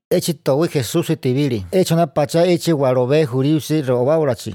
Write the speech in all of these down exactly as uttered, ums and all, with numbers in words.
Echi towi Jesús tibili. Echo na pacha echi guarobe juriusi robaurachi.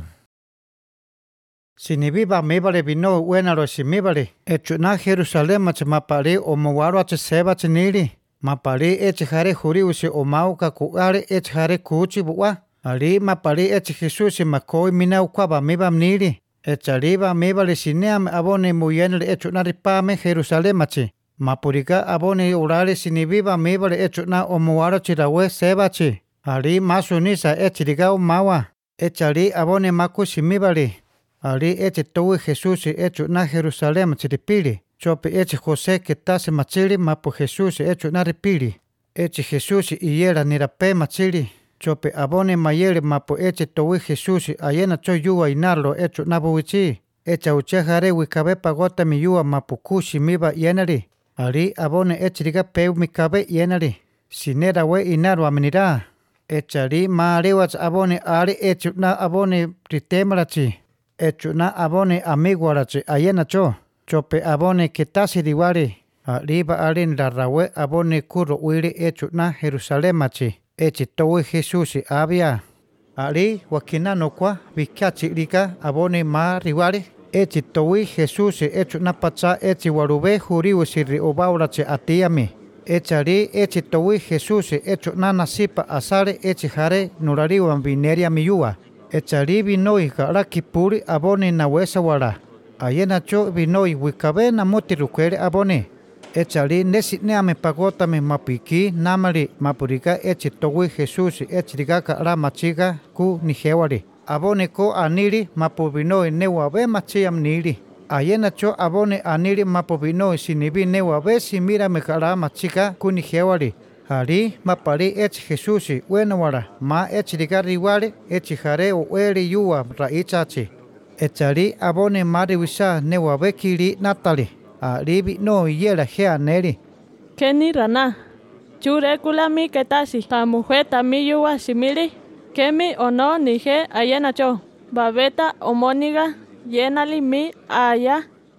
Sinibiba mibale vino wenaro simibale. Echo na Jerusalem mach mapari o mowaro ach seba chinili. Mapari echi jare juriusi o mauka kuare echi jare kuchi buwa. Ali mapari echi Jesús makoi mina ukwaba miba mnili. Echariba mibale sineam abone muyenle echo na ripame Jerusalem machi. Mapurika abone urale sinibiba mibale echo na omuaro chirawe sebachi. Ali masunisa echirigao mawa. Echari abone maku simibali. Ali eche towe Jesús echo na Jerusalem chiripili. Chope eche José que tase machili mapu Jesús echo na ripili. Eche Jesús iyera nirape machili. Chope abone mayele mapu eche towe Jesús ayena choyua inarlo echo na buwichi. Echa uchejare wikabe pagota miyua mapu kushi miba yenari. Ali abone echiriga peu mikabe yenari. Sinera we inaro aminira. Echari maarewach abone ari echuna abone ritemarachi. Echuna abone amiguarachi ayena cho. Chope abone ketasi diwari. Aliba alin larawe abone kuro uiri echuna Jerusalemachi. Echitowe Jesús abia. Ali wakina kwa vikachi lika abone ma riwari. Echi towi Jesús echo na pacha echi warube juriu sirri obaurache atiami. Echari echi towi Jesús echo na nasipa asare echi jare nurariwa vineria miyua. Echari vinoi gara kipuri abone na wesa wara. Ayena cho vinoi wikabe na moti rukwere abone. Echari nesi neame pagotame mapiki namari mapurika echi towi Jesús echi rigaka ara machiga ku nijewari. Abone ko aniri mapubinoi newabe machiam niri. Ayena cho abone aniri mapubinoi sinibi newabe simira mekara machika kunijewari. Hari mapari echi Jesús wenawara ma echi rigari wale echi jare o eri yua raichachi. Echari abone mari wisa newabe kiri natali. Aribi no yera hea neri. Keni rana. Chure kulami ketasi. Ta mujer tami yua simili. Kemi ono nije ayenacho. Babeta omoniga yenali mi aya.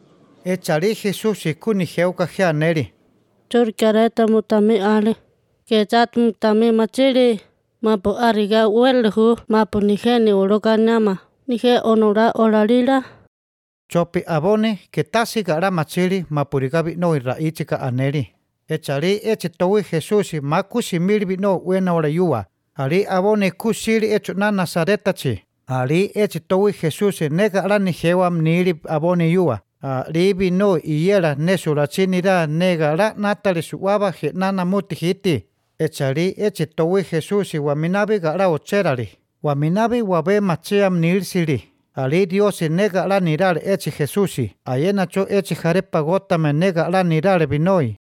Echari Jesús kunijeuka hea neri. Churkareta mutami ale. Kechat mutami machiri. Mapo ariga uelhu. Mapo nije ni uroka nama. Nije onora oralila. Chopi abone ketasi gara machiri mapurigabi no iraichika aneri. Echari eche towi Jesús maku simiri no wena ora yua. Ali abone kusiri echo na Nazaretachi. Ali eche towi Jesús nega ara nijewa mniri abone yua. Ali vino iyera nesurachinira nega ara natali suwaba he nana muti hiti. Echari eche towi Jesús waminabi gara ocherari. Waminabi wabe machia mnirsiri. Ali Dios nega ara nirare eche Jesús. Ayena cho eche jare pagota me nega ara nirare vinoi.